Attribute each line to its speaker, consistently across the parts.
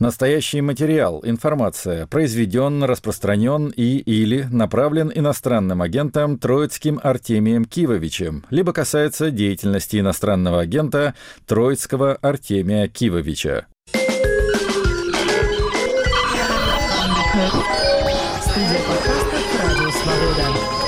Speaker 1: Настоящий материал, информация произведен, распространен или направлен иностранным агентом Троицким Артемием Кивовичем, либо касается деятельности иностранного агента Троицкого Артемия Кивовича.
Speaker 2: Студия подкастов «Радио Свобода».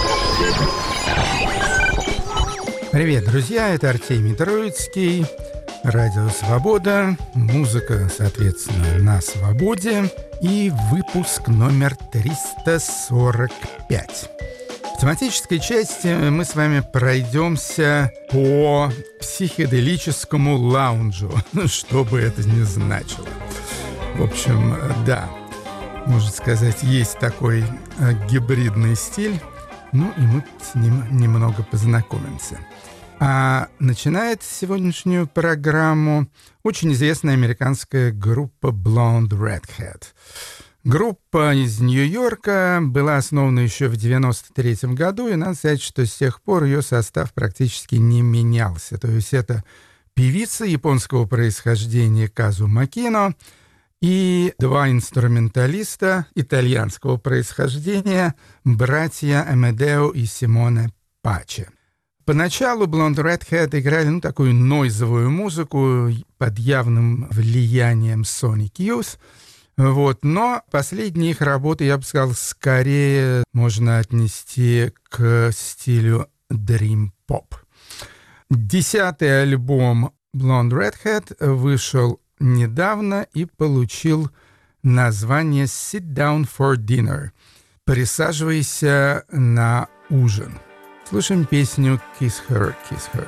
Speaker 3: Привет, друзья, это Артемий Троицкий, Радио Свобода, музыка, соответственно, на свободе и выпуск номер 345. В тематической части мы с вами пройдемся по психоделическому лаунжу, что бы это ни значило. В общем, да, можно сказать, есть такой гибридный стиль, ну и мы с ним немного познакомимся. А начинает сегодняшнюю программу очень известная американская группа Blonde Redhead. Группа из Нью-Йорка была основана еще в 1993 году, и надо сказать, что с тех пор ее состав практически не менялся. То есть это певица японского происхождения Казу Макино и два инструменталиста итальянского происхождения, братья Амедео и Симоне Паче. Поначалу Blonde Redhead играли такую нойзовую музыку под явным влиянием Sonic Youth, но последние их работы, я бы сказал, скорее можно отнести к стилю Dream Pop. 10-й альбом Blonde Redhead вышел недавно и получил название Sit Down for Dinner. Присаживайся на ужин. Слушаем песню Kiss Her, Kiss Her.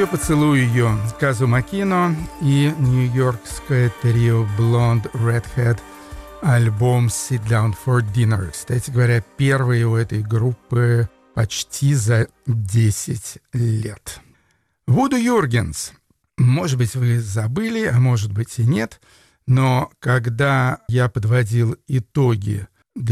Speaker 3: ее поцелую ее Казу Макино и нью-йоркское трио Blonde Redhead, альбом Sit Down for Dinner. Кстати говоря, первый у этой группы почти за 10 лет. Вуду Юргенс. Может быть, вы забыли, а может быть и нет, но когда я подводил итоги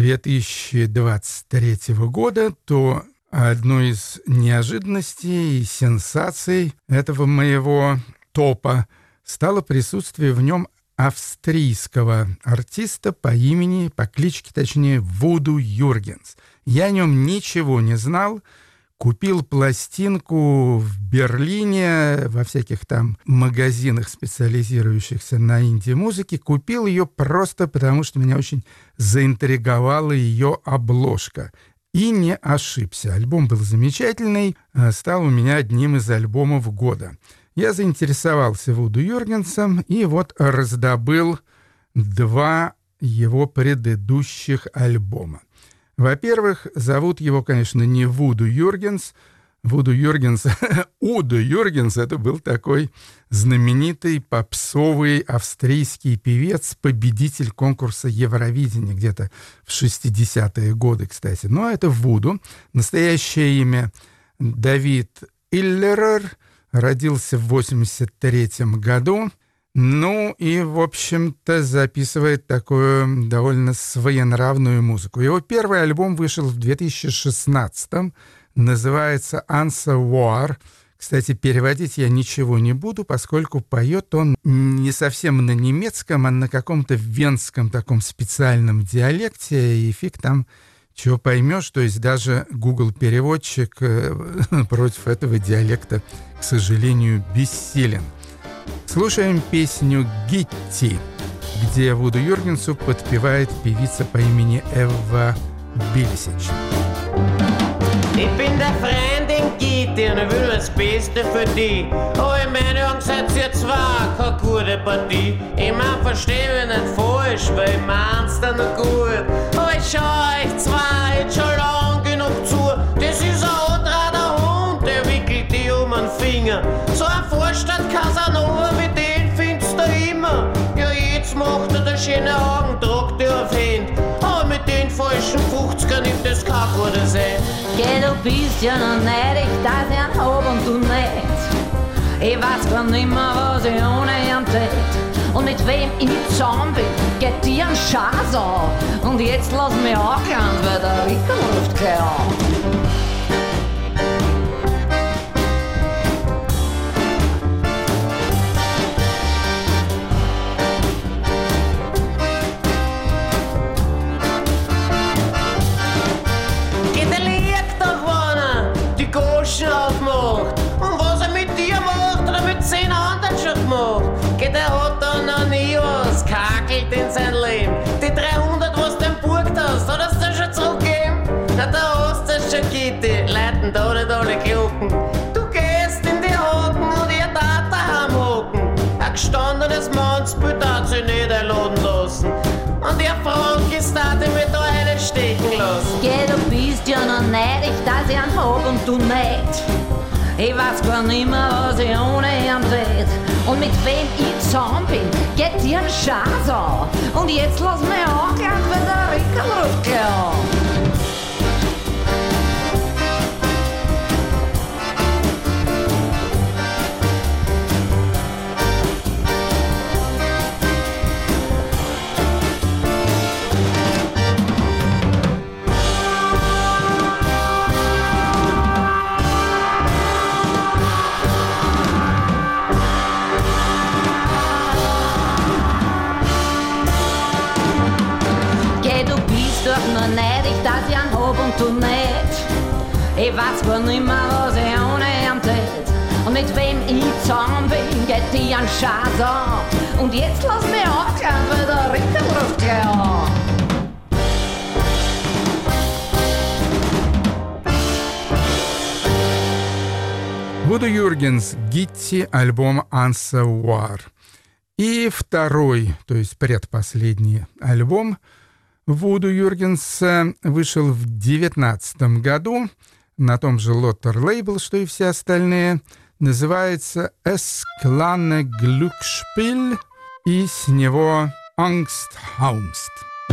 Speaker 3: 2023 года, то одной из неожиданностей и сенсаций этого моего топа стало присутствие в нем австрийского артиста по кличке, точнее, Вуду Юргенс. Я о нем ничего не знал. Купил пластинку в Берлине, во всяких там магазинах, специализирующихся на инди-музыке. Купил ее просто потому, что меня очень заинтриговала ее обложка. И не ошибся. Альбом был замечательный, стал у меня одним из альбомов года. Я заинтересовался Вуду Юргенсом и вот раздобыл 2 его предыдущих альбома. Во-первых, зовут его, конечно, не Вуду Юргенс. Вуду Юргенс, Удо Юргенс, это был такой знаменитый попсовый австрийский певец, победитель конкурса Евровидения где-то в 60-е годы, кстати. Но это Вуду. Настоящее имя Давид Иллерер, родился в 83-м году. Ну и, в общем-то, записывает такую довольно своенравную музыку. Его первый альбом вышел в 2016-м, называется «Answer War». Кстати, переводить я ничего не буду, поскольку поет он не совсем на немецком, а на каком-то венском таком специальном диалекте, и фиг там чего поймешь. То есть даже Google-переводчик против этого диалекта, к сожалению, бессилен. Слушаем песню «Гитти», где Вуду Юргенсу подпевает певица по имени Эва Билисич.
Speaker 4: Ich bin der Freundin Gitti und ich will das Beste für die. Aber in meinen Augen seid ihr zwei keine gute Partie. Ich mein, versteh mich nicht falsch, weil ich mein's da noch gut. Aber ich schau euch zwei jetzt schon lang genug zu. Das ist ein antrater Hund, der wickelt die um den Finger. So ein Vorstadt-Casanova wie den findest du immer. Ja, jetzt macht er den schönen Augen, tragt er auf Hand. Aber mit den falschen 50er nimmt das kein gutes ein.
Speaker 5: Geh, du bist ja noch neidig, dass ich ihn hab und du nicht. Ich weiß gar nimmer, was ich ohne ihn tät. Und mit wem ich zusammen bin, geht dir ein Schaß an. Und jetzt lass mich anklagen, weil der Rico ruft gleich an.
Speaker 4: Aufmacht. Und was er mit dir macht, oder mit 10 anderen schon gemacht. Geht, er hat dann noch nie was kakelt in sein Leben. Die 300, was du emburgt hast, hat er's dir schon zurückgegeben? Na, da hast du schon Gitti, leiten da nicht alle Glocken. Du gehst in die Haken und ihr da daheim hocken. Ein gestandenes Mannsbild hat sich nicht einladen lassen. Und ihr Frank ist da, die mich da eine stecken lassen.
Speaker 5: Geh, du bist ja noch neidig, dass ich ihn hab und du nicht. Ich weiß gar nimmer, was ich ohne ihn tät. Und mit wem ich zusammen bin, geht dir ein Schaß an. Und jetzt lass mich anklagen, weil der Rico ruft gleich an. Neidig, dass ich ihn hab und du nicht. Ich weiß gar nimmer, was ich ohne ihn tät. Und mit wem ich zusammen bin, geht dir ein Schaß an. Und jetzt lass mich anklagen, weil der Rico ruft gleich an.
Speaker 3: Вуду Юргенс, «Гитти», альбом «Answer War». И второй, то есть предпоследний альбом Вуду Юргенса вышел в 2019 году на том же Lotter Label, что и все остальные. называется «Es kleine Glücksspiel», и с него «Angsthaumst».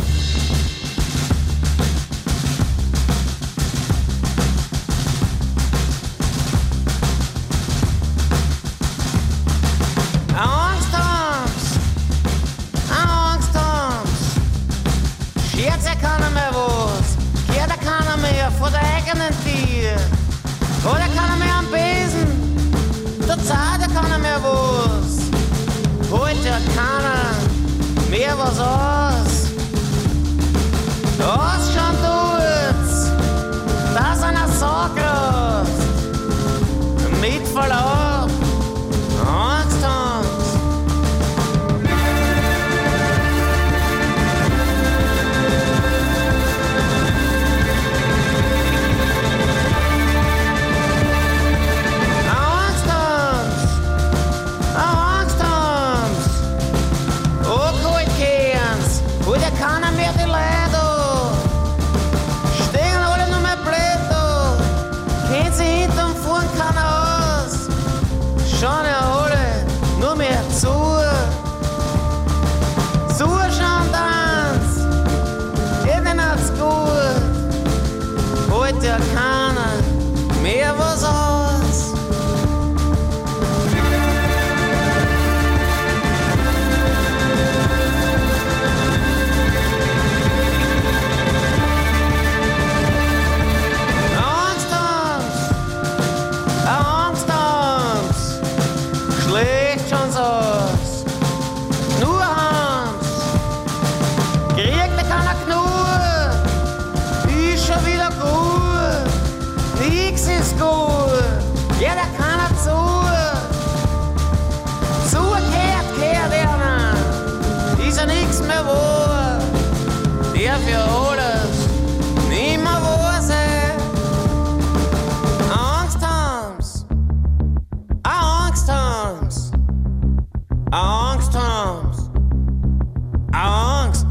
Speaker 4: Oder kann er mir am Besen, der Zarte kann er mir was. Heute kann er mir was aus. Das schon tut's, dass einer so groß mit Verlaub Angst hat. Schon erhole, nur mehr zu. Zu schon Tanz, jeden hat's gut. Heute ja keiner mehr was aus. Schlägt schon so aus. Nur Hans. Kriegt der keiner Knur. Ist schon wieder gut. Nix ist gut. Ja, der kann er zu. Kehrt einer. Ist ja nix mehr wahr. Der für alles nimmer wahr sein. Angst haben's. Angst haben's. Angst haben's. Angst.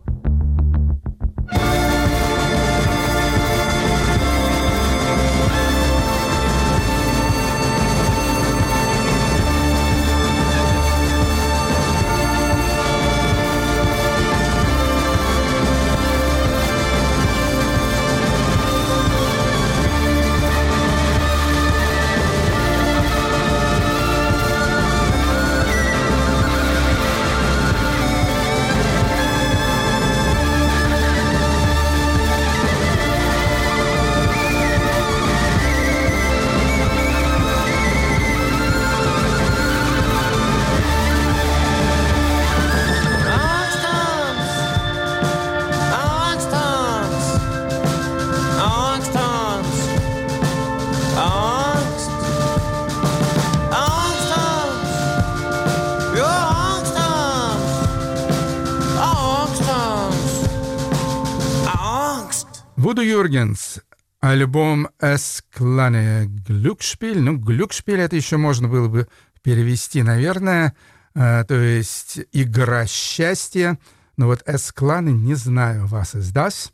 Speaker 3: Вуду Юргенс, альбом «Es kleine Glücksspiel». Ну, «Glücksspiel» это еще можно было бы перевести, наверное, то есть «игра счастья». Но вот «Es kleine» не знаю, was ist das.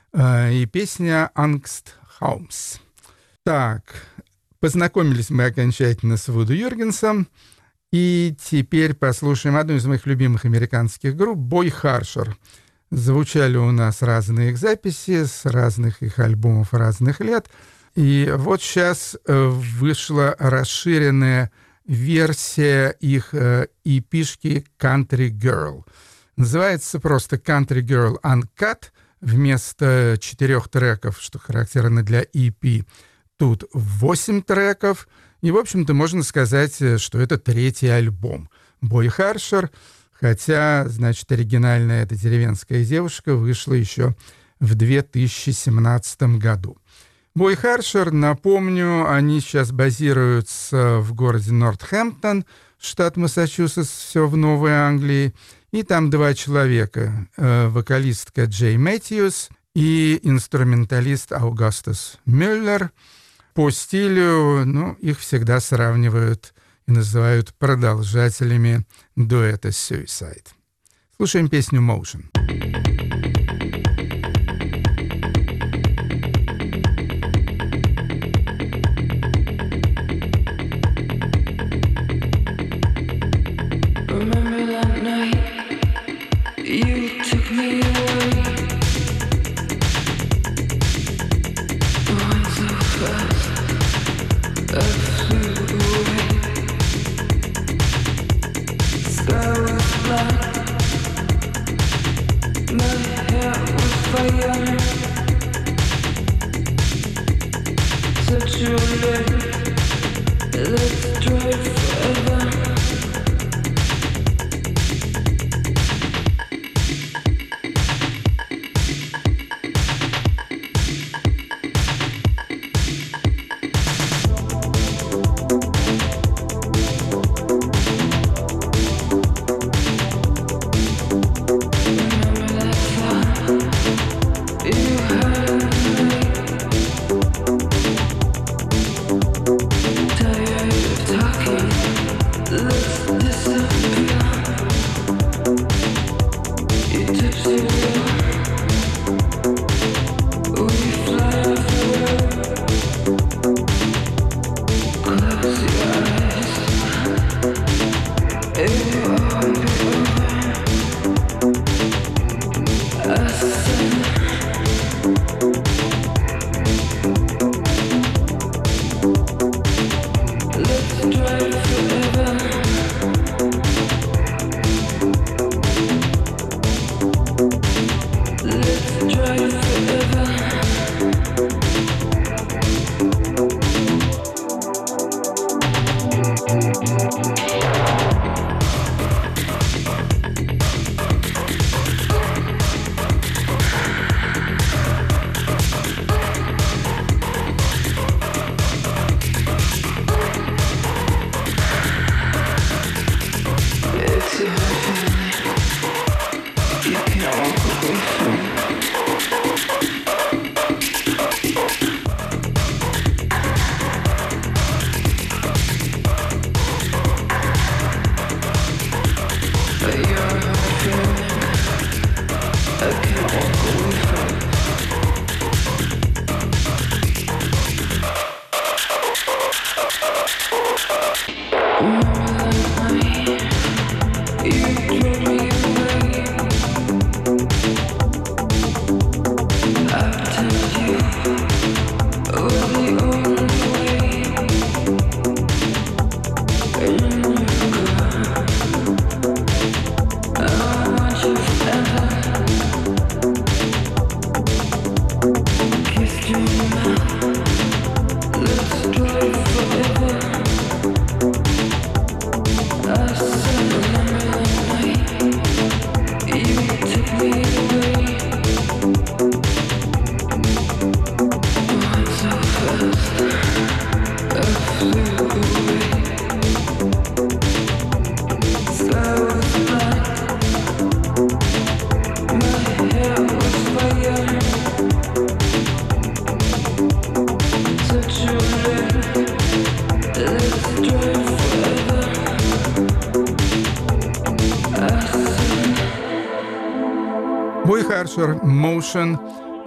Speaker 3: И песня «Angsthaumst». Так, познакомились мы окончательно с Вуду Юргенсом. И теперь послушаем одну из моих любимых американских групп «Boy Harsher». Звучали у нас разные их записи с разных их альбомов разных лет. И вот сейчас вышла расширенная версия их EP-шки «Country Girl». Называется просто «Country Girl Uncut». Вместо 4 треков, что характерно для EP, тут 8 треков. И, в общем-то, можно сказать, что это 3-й альбом «Boy Harsher». Хотя, значит, оригинальная эта деревенская девушка вышла еще в 2017 году. Boy Harsher, напомню, они сейчас базируются в городе Нортхэмптон, штат Массачусетс, все в Новой Англии. И там 2 человека, вокалистка Джей Мэтьюс и инструменталист Аугустус Мюллер. По стилю, ну, их всегда сравнивают и называют продолжателями дуэта Suicide. Слушаем песню «Motion». Archer Motion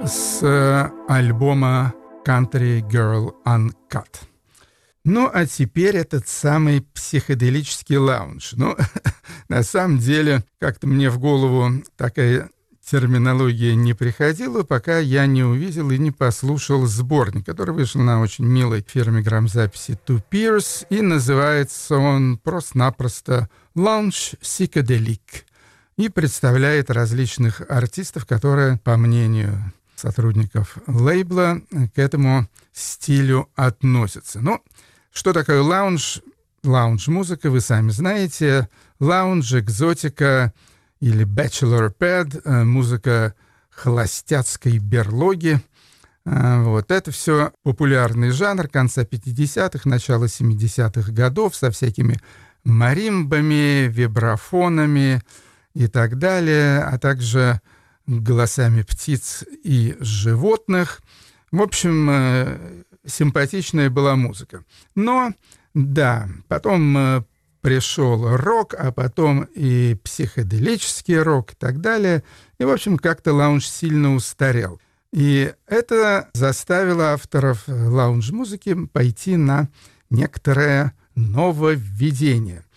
Speaker 3: с альбома Country Girl Uncut. Ну, а теперь этот самый психоделический лаунж. Ну, на самом деле, как-то мне в голову такая терминология не приходила, пока я не увидел и не послушал сборник, который вышел на очень милой фирме грамзаписи Two Peers, и называется он просто-напросто «Lounge Psychedelic», и представляет различных артистов, которые, по мнению сотрудников лейбла, к этому стилю относятся. Ну, что такое лаунж? Лаунж-музыка, вы сами знаете. Лаунж, экзотика или bachelor pad, музыка холостяцкой берлоги. Вот это все популярный жанр конца 50-х, начала 70-х годов со всякими маримбами, вибрафонами и так далее, а также голосами птиц и животных. В общем, симпатичная была музыка. Но, да, потом пришел рок, а потом и психоделический рок и так далее. И, в общем, как-то лаунж сильно устарел. И это заставило авторов лаунж-музыки пойти на некоторое нововведение.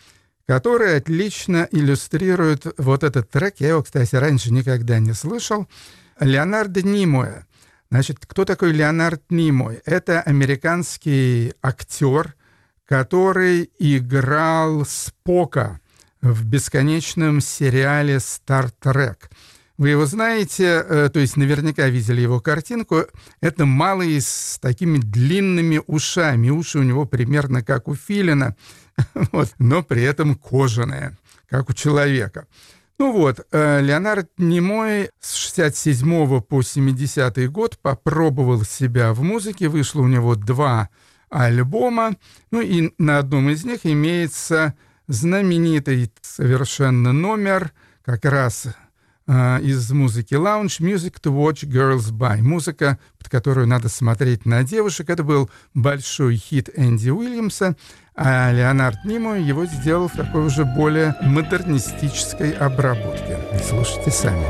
Speaker 3: который отлично иллюстрирует вот этот трек. Я его, кстати, раньше никогда не слышал. Леонард Нимой. Значит, кто такой Леонард Нимой? Это американский актер, который играл Спока в бесконечном сериале «Стар Трек». Вы его знаете, то есть наверняка видели его картинку. Это малый с такими длинными ушами. Уши у него примерно как у филина, вот, но при этом кожаные, как у человека. Ну вот, Леонард Нимой с 67 по 70 год попробовал себя в музыке. Вышло у него 2 альбома. Ну и на одном из них имеется знаменитый совершенно номер, как раз из музыки лаунж, «Music to watch girls by», музыка, под которую надо смотреть на девушек. Это был большой хит Энди Уильямса, а Леонард Нимой его сделал в такой уже более модернистической обработке. Слушайте сами.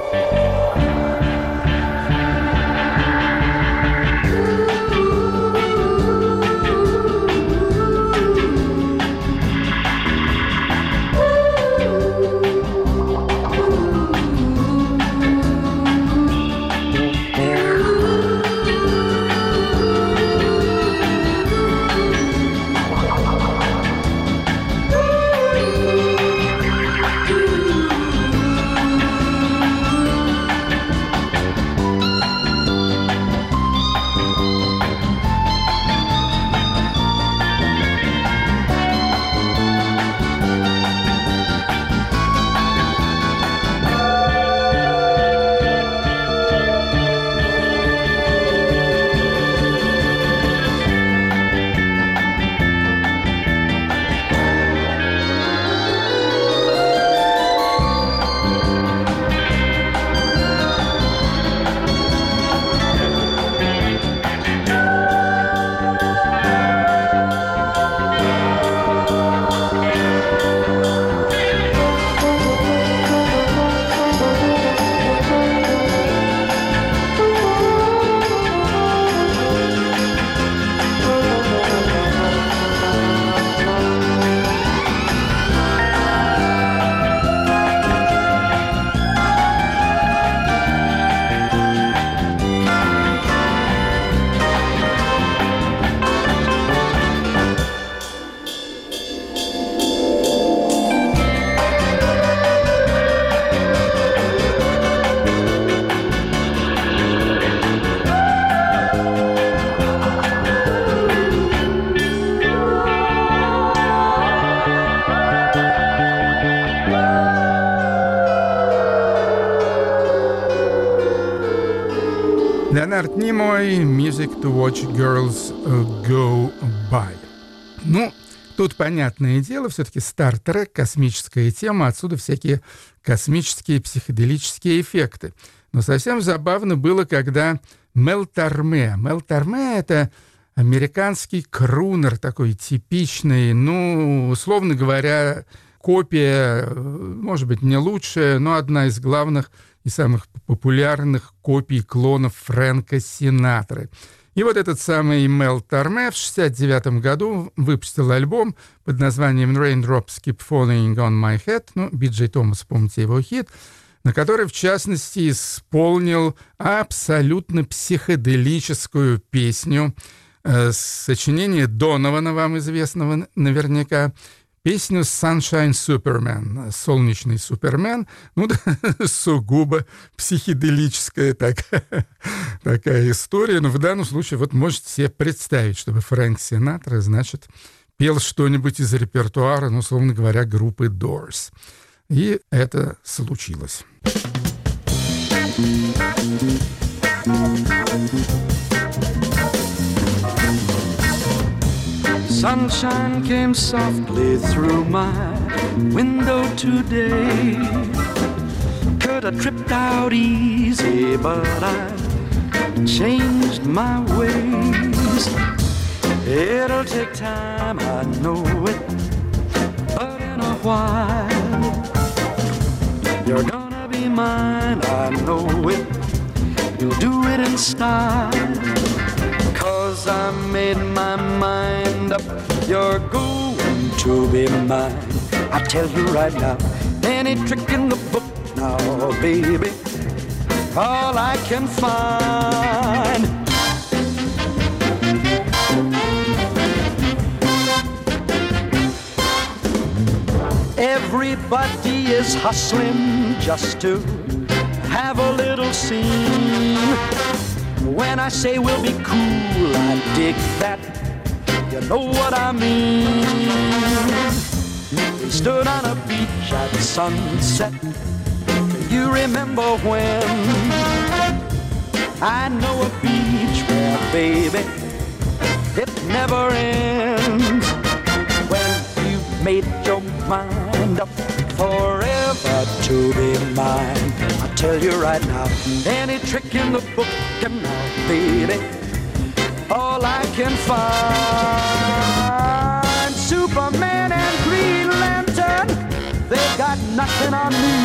Speaker 3: Леонард Нимой, «Music to watch girls go by». Ну, тут понятное дело, все-таки Star Trek, космическая тема, отсюда всякие космические психоделические эффекты. Но совсем забавно было, когда Мел Торме — это американский крунер, такой типичный, ну, условно говоря, копия, может быть, не лучшая, но одна из главных и самых популярных копий клонов Фрэнка Синатры. И вот этот самый Мел Торме в 1969 году выпустил альбом под названием «Raindrops Keep Falling on My Head», ну, Би-Джей Томас, помните его хит, на который, в частности, исполнил абсолютно психоделическую песню сочинение Донована, вам известного наверняка, песню «Sunshine Superman», «Солнечный Супермен», ну да, сугубо психоделическая такая история, но в данном случае вот можете себе представить, чтобы Фрэнк Синатра, значит, пел что-нибудь из репертуара, ну, условно говоря, группы Doors. И это случилось.
Speaker 6: Sunshine came softly through my window today. Could have tripped out easy, but I changed my ways. It'll take time, I know it, but in a while you're gonna be mine, I know it. You'll do it in style. 'Cause I made my mind up, you're going to be mine. I tell you right now, any trick in the book now, baby, all I can find. Everybody is hustling just to have a little scene. When I say we'll be cool, I dig that. You know what I mean. We stood on a beach at sunset. You remember when? I know a beach where, baby, it never ends. When you've made your mind up forever to be mine, I tell you right now, any trick in the book, and now, baby, all I can find. Superman and Green Lantern, they got nothing on me.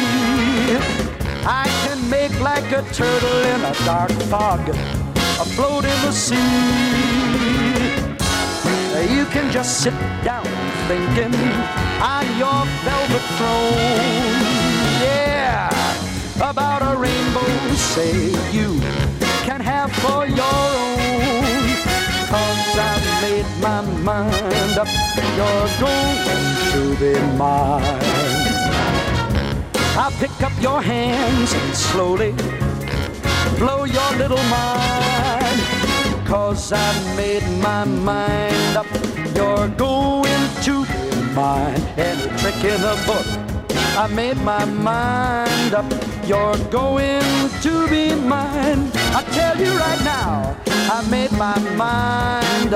Speaker 6: I can make like a turtle in a dark fog, afloat in the sea. You can just sit down thinking on your velvet throne, yeah, about a rainbow, say you can have for your own. 'Cause I've made my mind up, you're going to be mine. I'll pick up your hands and slowly blow your little mind. 'Cause I've made my mind up, you're going to be mine. Any trick in the book, I made my mind up, you're going to be mine. I tell you right now, I made my mind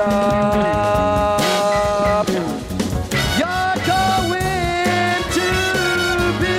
Speaker 6: up, you're going to be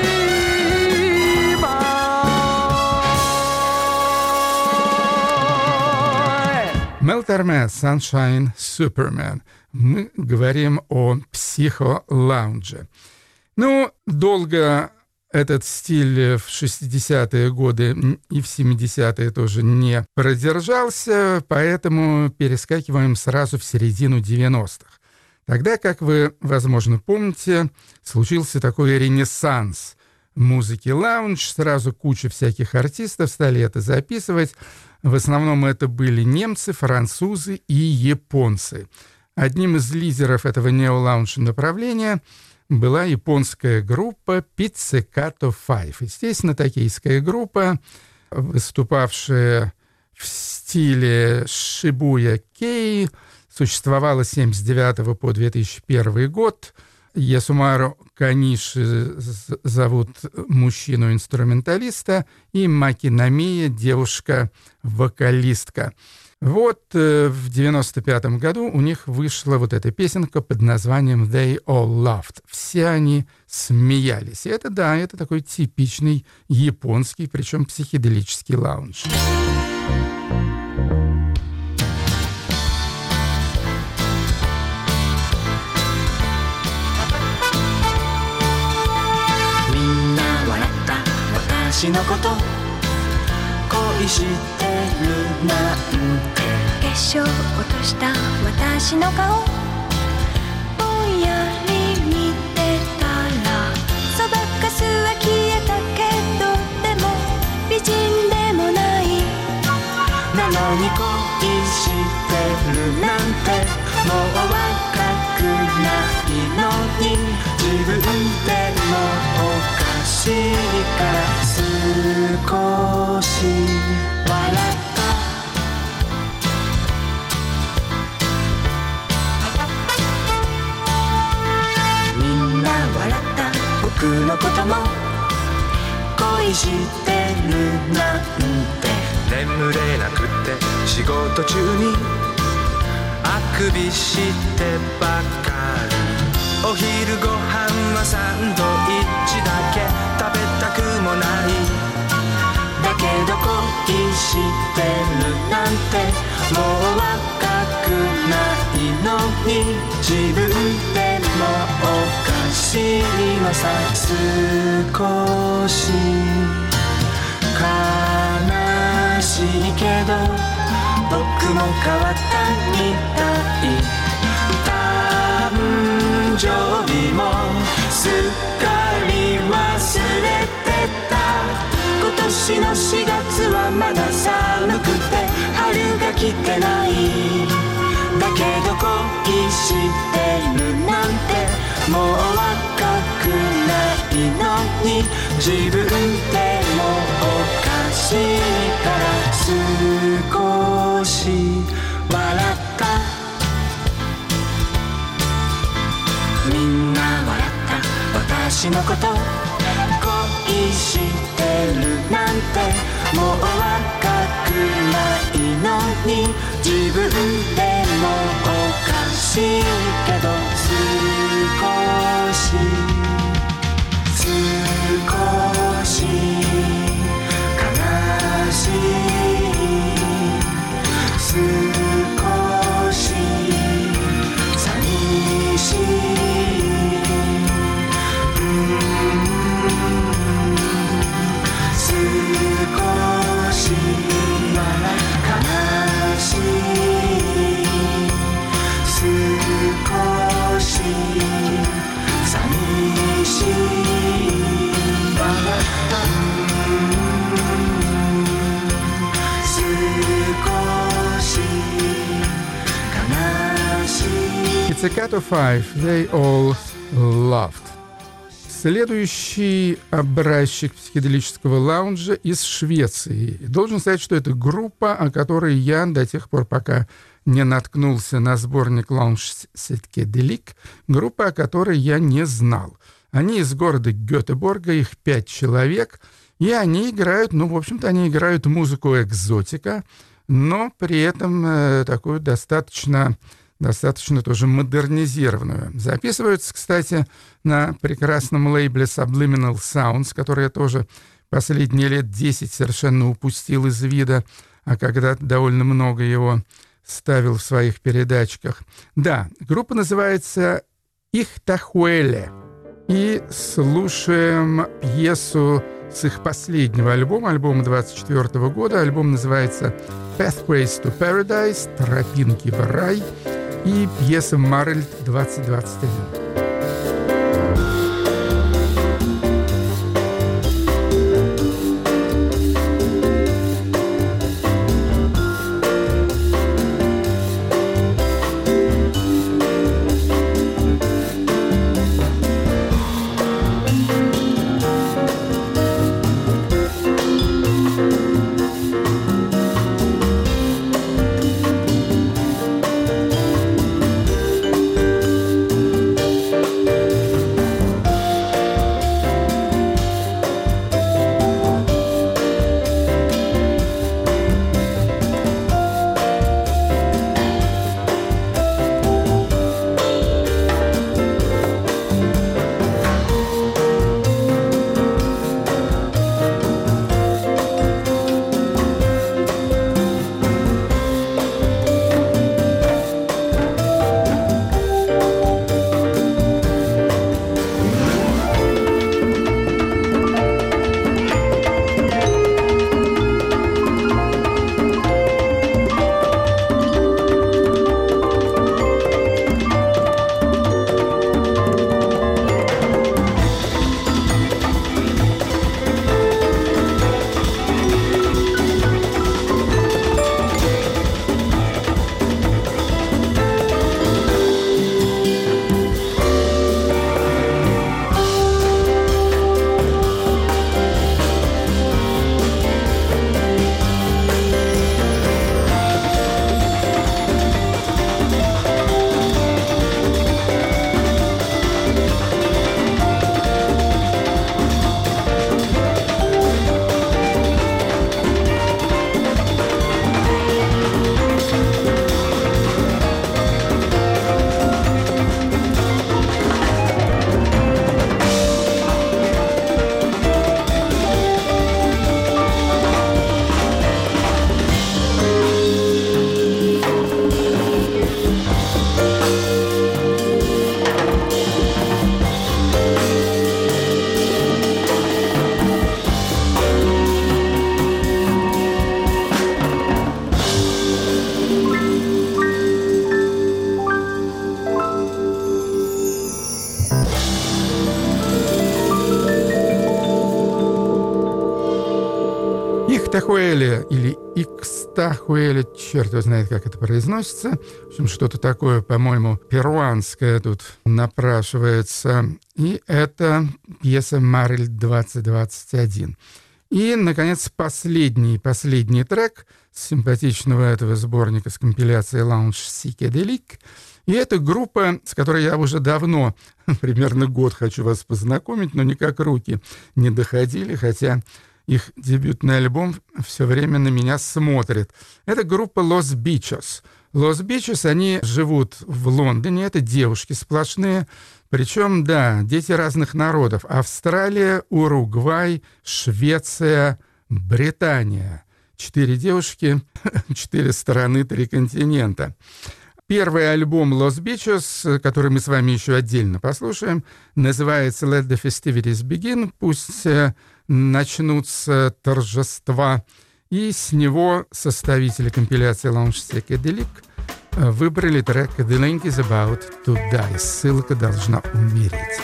Speaker 6: mine.
Speaker 3: Мел Торме, Sunshine Superman. Мы говорим о психо-лаунже. Ну, долго этот стиль в 60-е годы и в 70-е тоже не продержался, поэтому перескакиваем сразу в середину 90-х. Тогда, как вы, возможно, помните, случился такой ренессанс музыки лаунж, сразу куча всяких артистов стали это записывать. В основном это были немцы, французы и японцы. Одним из лидеров этого нео-лаунж направления была японская группа Pizzicato Five. Естественно, токийская группа, выступавшая в стиле Shibuya Kei, существовала с 1979 по 2001 год. Ясумару Каниши зовут мужчину-инструменталиста, и Маки Намия — девушка-вокалистка. Вот в 95 году у них вышла вот эта песенка под названием «They All Laughed». Все они смеялись. И это, да, это такой типичный японский, причем психоделический лаунж.
Speaker 7: 化粧落とした私の顔ぼんやり見てたらそばかすは消えたけどでも美人でもないなのに恋してるなんてもう若くないのに自分でもおかしいから少し笑った僕のことも恋してるなんて
Speaker 8: 眠れなくって仕事中にあくびしてばかりお昼ご飯はサンドイッチだけ食べたくもない
Speaker 7: だけど恋してるなんてもう若くないのに自分でもおかしいのさ少し悲しいけど僕も変わったみたい誕生日も過
Speaker 8: すっかり忘れてた。今年の4月はまだ寒くて春が来てない。だけど恋してるなんてもう若くないのに、自分でもおかしいから少し笑った。みんな笑った私のこと。恋してるなんてもう若くないのに、自分でもおかしいけど少し悲しい、少し寂しい。少し悲しい、少し寂しい。少し悲しい。
Speaker 3: Pizzicato 5, They All Loved. Следующий образчик психоделического лаунжа из Швеции. Должен сказать, что это группа, о которой я до тех пор, пока не наткнулся на сборник «Лаунж Psychedelic», группа, о которой я не знал. Они из города Гетеборга, их 5 человек, и они играют, в общем-то, они играют музыку экзотика, но при этом такую достаточно тоже модернизированную. Записываются, кстати, на прекрасном лейбле Subliminal Sounds, который я тоже последние лет 10 совершенно упустил из вида, а когда-то довольно много его ставил в своих передачках. Да, группа называется «Ихтахуэле». И слушаем пьесу с их последнего альбома 24 года. Альбом называется «Pathways to Paradise», «Тропинки в рай», и пьеса «Марельд 2021». Ихтахуэле или Икстахуэле, черт его знает, как это произносится. В общем, что-то такое, по-моему, перуанское тут напрашивается. И это пьеса «Марель 2021». И, наконец, последний трек с симпатичного этого сборника с компиляцией «Lounge Psychedelic». И это группа, с которой я уже давно, примерно год, хочу вас познакомить, но никак руки не доходили, хотя их дебютный альбом все время на меня смотрит. Это группа Los Bichos. Los Bichos, они живут в Лондоне, это девушки сплошные, причем, да, дети разных народов. Австралия, Уругвай, Швеция, Британия. 4 девушки, 4 страны, 3 континента. Первый альбом Los Bichos, который мы с вами еще отдельно послушаем, называется «Let the Festivities Begin», «Пусть начнутся торжества». И с него составители компиляции «Lounge Psychedelic» выбрали трек «The Link is about to die». Ссылка должна умереть.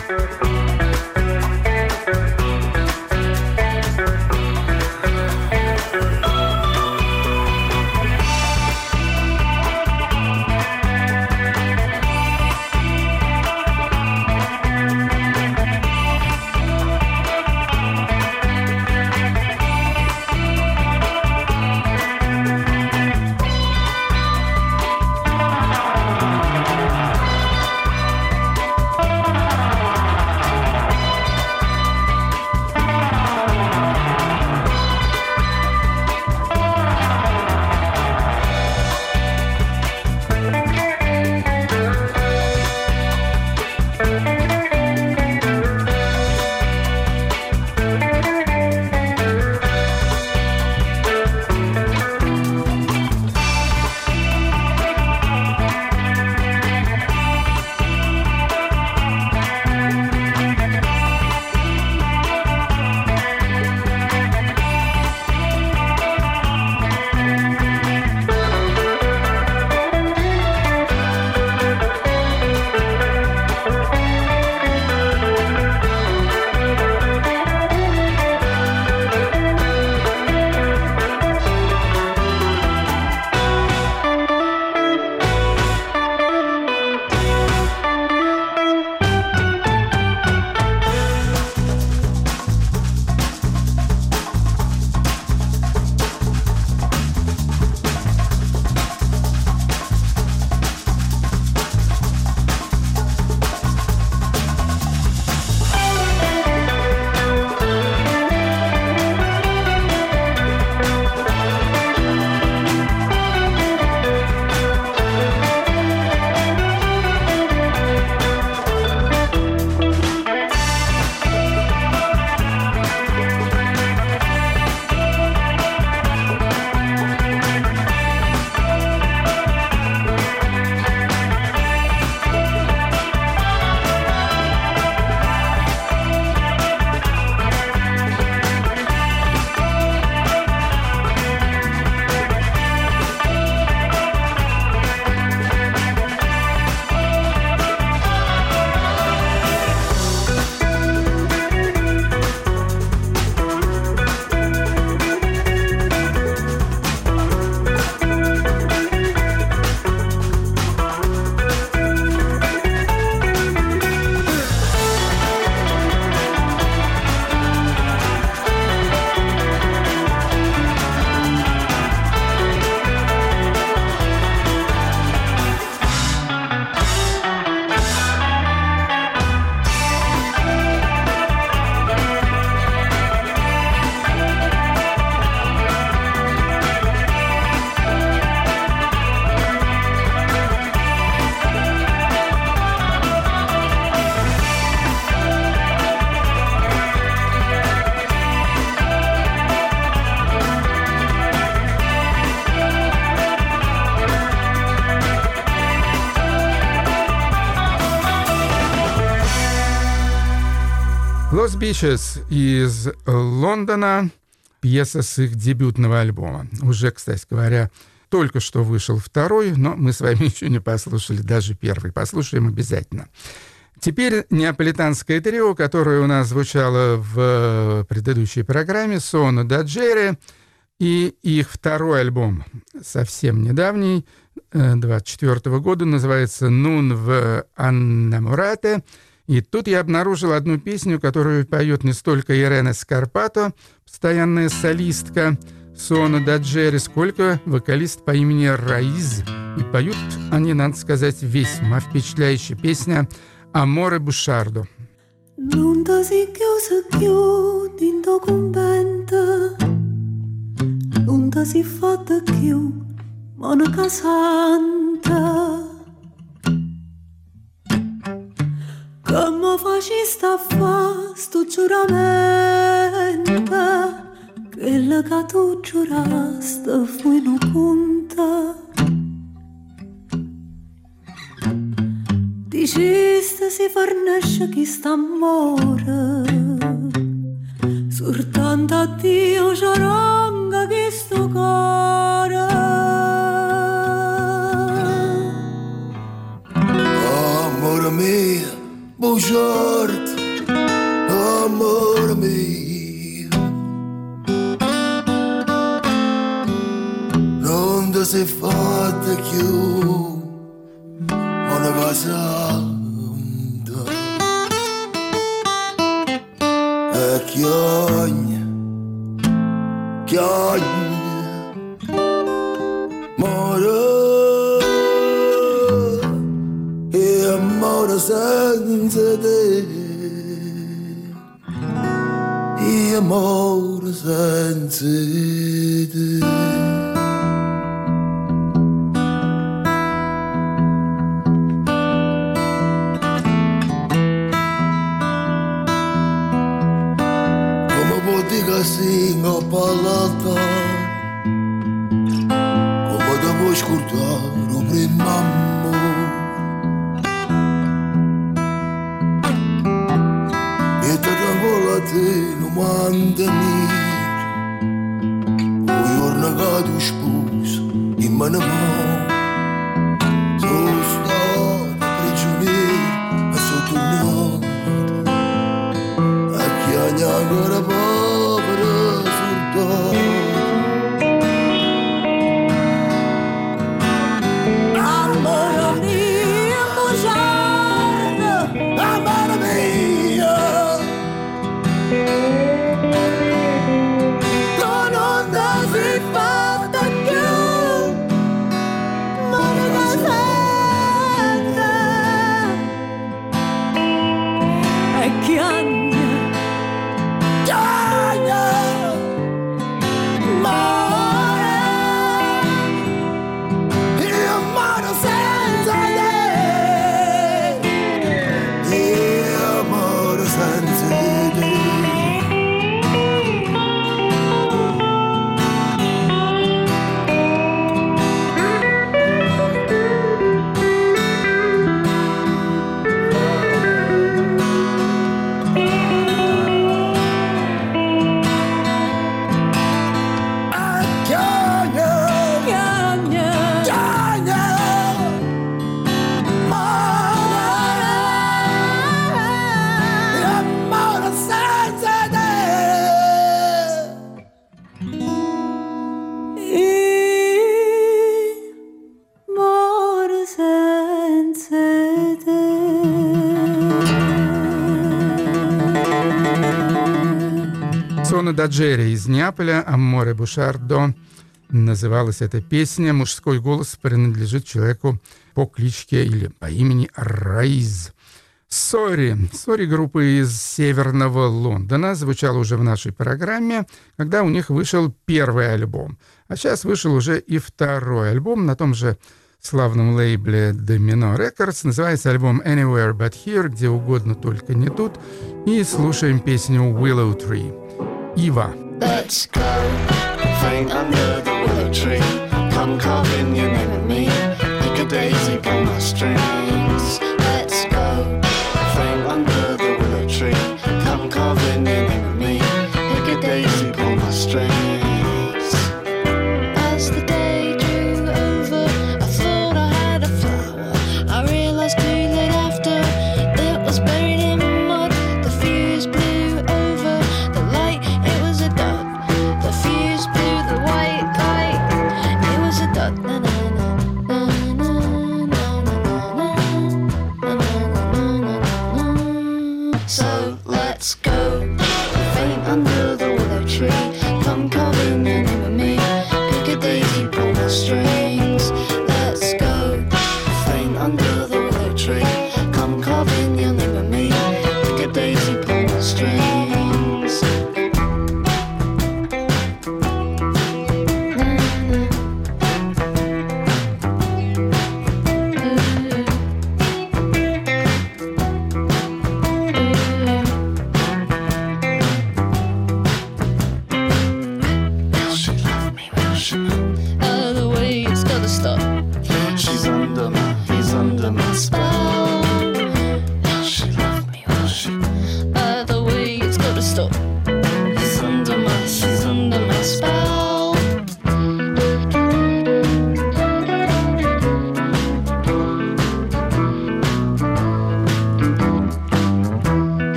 Speaker 3: Los Bichos из Лондона, пьеса с их дебютного альбома. Уже, кстати говоря, только что вышел второй, но мы с вами еще не послушали даже первый. Послушаем обязательно. Теперь неаполитанское трио, которое у нас звучало в предыдущей программе, Соно да Джерри. И их второй альбом, совсем недавний, 24 года, называется «Нун в Аннамурате». И тут я обнаружил одну песню, которую поет не столько Ирена Скарпато, постоянная солистка Соно Даджери, сколько вокалист по имени Раиз. И поют они, надо сказать, весьма впечатляющая песня «Amore Busciardo».
Speaker 7: Non si chiude in tuo convento, non si fatta più monaca santa. Come fascista fa sto giuramento, quella che tu giurasti fu non conta. Diceste si fornisce chi sta amore, soltanto a Dio c'aranga chi sto cuore.
Speaker 9: Amore mio, bugiardo, amore mio, non ti sei fatta più una casa e chiogna muore e amore senza te, e amore senza te. Singo parlata, come ti puoi scordare il primo amore, e ti ancora a te non mantenere, o giorno che tu sposi in mano mano, sono stato prigioniero e sono tornato a chiamare ancora povero soldato. Amore mio, bugiardo, amore mio, tu non ti sei fatta più, ma non ti sente, e chiama
Speaker 3: Соно Даджери из Неаполя, «Аморе Бушардо» называлась эта песня. Мужской голос принадлежит человеку по кличке или по имени Раиз. «Сори» группа из северного Лондона звучала уже в нашей программе, когда у них вышел первый альбом. А сейчас вышел уже и второй альбом на том же славном лейбле Domino Records. Называется альбом «Anywhere But Here», где угодно, только не тут. И слушаем песню «Willow Tree». Ива.
Speaker 10: Let's go, faint under the willow tree. Come carving your name with me. Pick a daisy, pull my strings. Let's go, faint under the willow tree. Come carving your name with me. Pick a daisy, pull my strings. As the day drew over, I thought I had a flower. I realized too late after it was buried in mud. The fuse blew over the light. It was a dove. The fuse blew the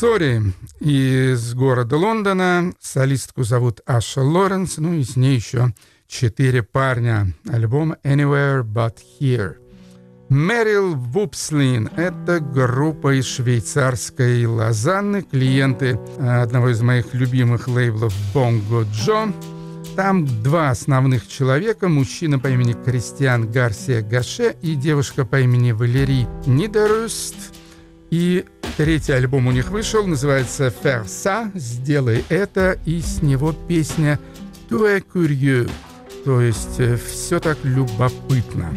Speaker 3: Миссури, из города Лондона. Солистку зовут Аша Лоренс, ну и с ней еще 4 парня. Альбом «Anywhere But Here». Мэрил Вупслин – это группа из швейцарской Лозанны, клиенты одного из моих любимых лейблов «Бонго Джо». Там 2 основных человека, мужчина по имени Кристиан Гарсия Гаше и девушка по имени Валерий Нидерюст. И 3-й альбом у них вышел, называется «Faire ça», «Сделай это», и с него песня «Tu es curieux», то есть «Все так любопытно».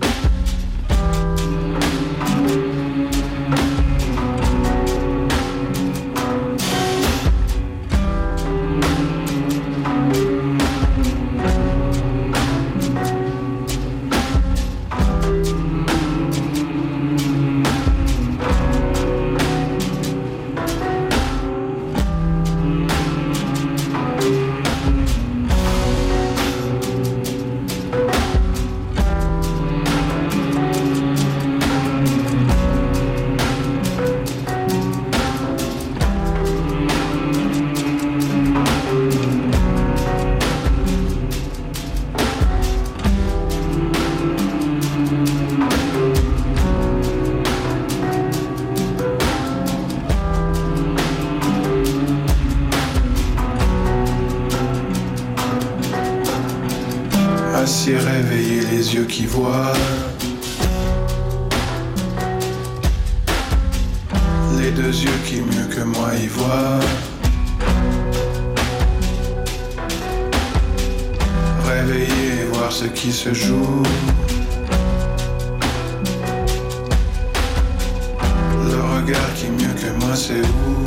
Speaker 10: Assis réveiller les yeux qui voient, les 2 yeux qui mieux que moi y voient. Réveiller et voir ce qui se joue, le regard qui mieux que moi sait où.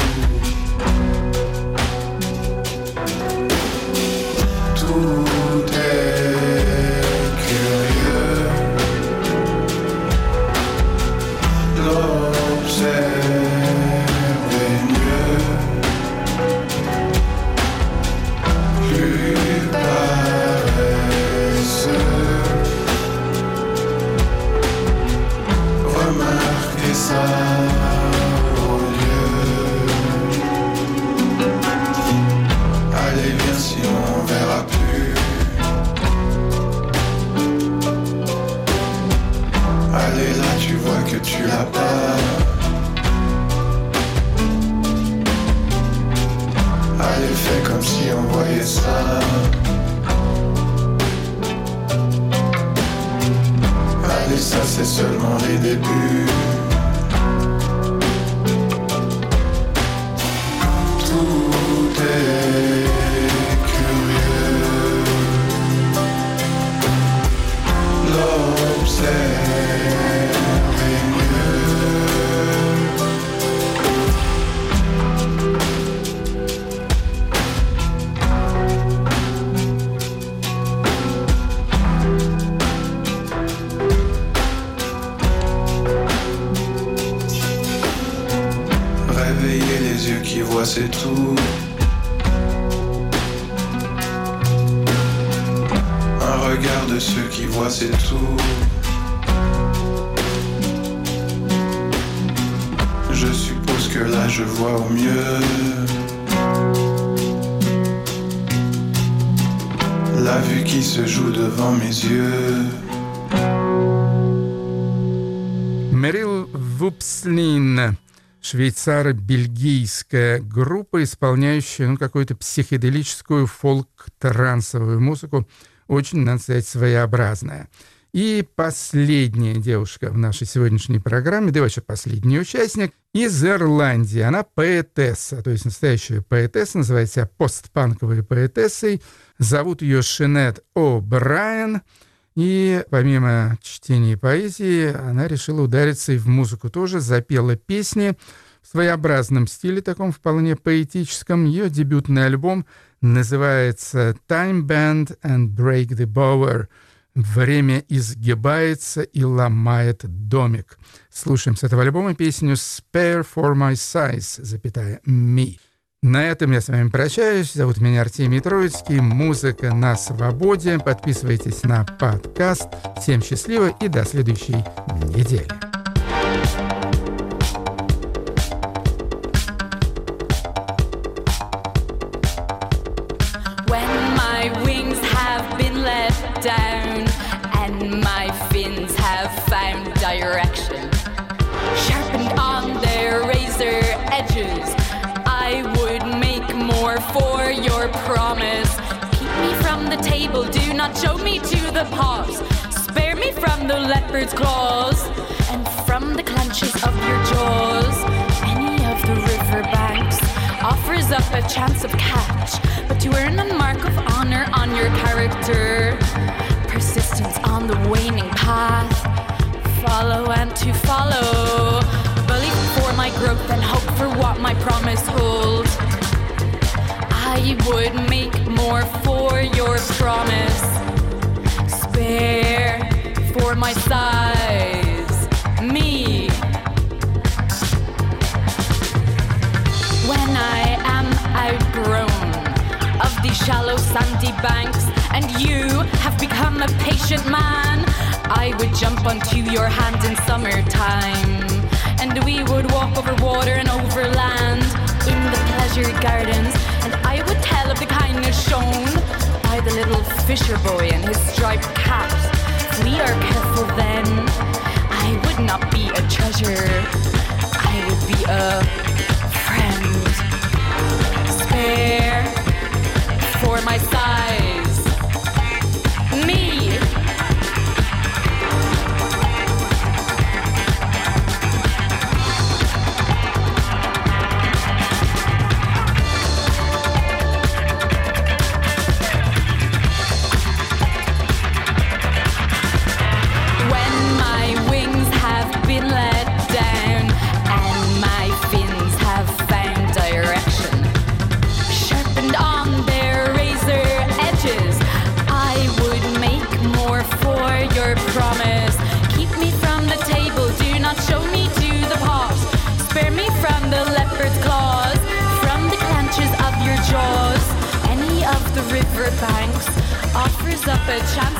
Speaker 10: Tout est curieux, l'observer mieux, plus paresseux, remarquer ça au lieu. Allez viens sinon on verra plus. Allez là tu vois que tu l'as pas. Allez fais comme si on voyait ça. Allez ça c'est seulement les débuts. Tout est curieux, l'observer mieux. Réveiller les yeux qui voient c'est tout. Un regard de ceux qui voient c'est tout. Je suppose que là je vois au mieux. La vue qui se joue devant mes yeux.
Speaker 3: Мэрил Вупслин, швейцаро-бельгийская группа, исполняющая какую-то психоделическую фолк-трансовую музыку, очень, надо сказать, своеобразная. И последняя девушка в нашей сегодняшней программе, да и вообще последний участник, из Ирландии. Она поэтесса, то есть настоящая поэтесса, называет себя постпанковой поэтессой. Зовут ее Шинет О'Брайен. И помимо чтения поэзии, она решила удариться и в музыку тоже, запела песни в своеобразном стиле, таком вполне поэтическом. Ее дебютный альбом называется «Time Bend and Break the Bower». «Время изгибается и ломает домик». Слушаем с этого альбома песню «Spare for my size», «me». На этом я с вами прощаюсь. Зовут меня Артемий Троицкий. Музыка на свободе. Подписывайтесь на подкаст. Всем счастливо и до следующей недели.
Speaker 11: been let down, and my fins have found direction. Sharpened on their razor edges, I would make more for your promise. Keep me from the table, do not show me to the paws. Spare me from the leopard's claws, and from the clenches of your jaws. Any of the riverbanks offers up a chance of catch, but to earn a mark of honor on your character, persistence on the waning path, follow and to follow, belief for my growth and hope for what my promise holds. I would make more for your promise, spare for my size, me. When I am outgrown of these shallow sandy banks, and you have become a patient man, I would jump onto your hand in summertime, and we would walk over water and over land in the pleasure gardens, and I would tell of the kindness shown by the little fisher boy and his striped cap. If we are careful then, I would not be a treasure, I would be a friend. Spare for my size, me. When my wings have been let down and my fins have found direction, sharpened on their razor edges, I would make more for your promise. Keep me from the table, do not show me to the paws. Spare me from the leopard's claws, from the clenches of your jaws. Any of the river banks offers up a chance